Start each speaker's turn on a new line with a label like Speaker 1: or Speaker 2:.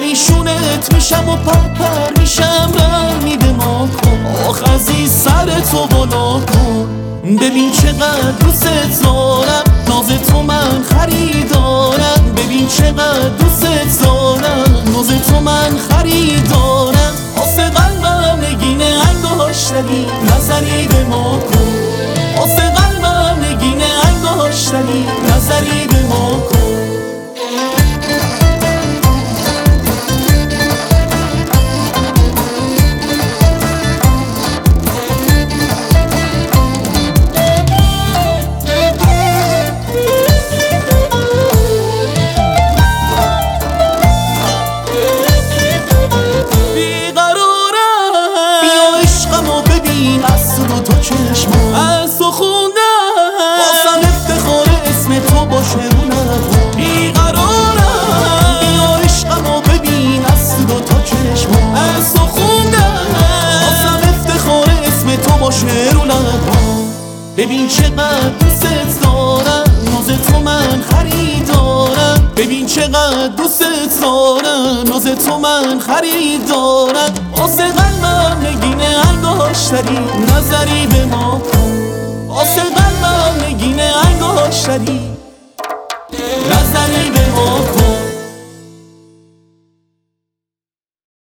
Speaker 1: پریشونت میشم و پر میشم رحمی به ما کن. آخ عزیز سر تو بالا کن. ببین چقدر دوست دارم، ناز تو من خریدارم. ببین چقدر دوست دارم، ناز تو من خریدارم. آسه قلبم نگین انگاشتنی، نظری به ما کن. آسه قلبم نگین انگاشتنی، نظری به ما کن. از تو چشم از تو خوندم، واسم افتخار اسم تو باشه رو لبم. بیقرارم بیا عشقمو ببین از تو چشم از تو خوندم، واسم افتخار اسم تو باشه رو لبم. ببین چقدر دوست دارم، ناز تو من خریدارم. ببین چقدر دوست دارم، ناز تو من خریدارم. آسه قلبم نگین انگاشتنی، نظری به ما کن. آسه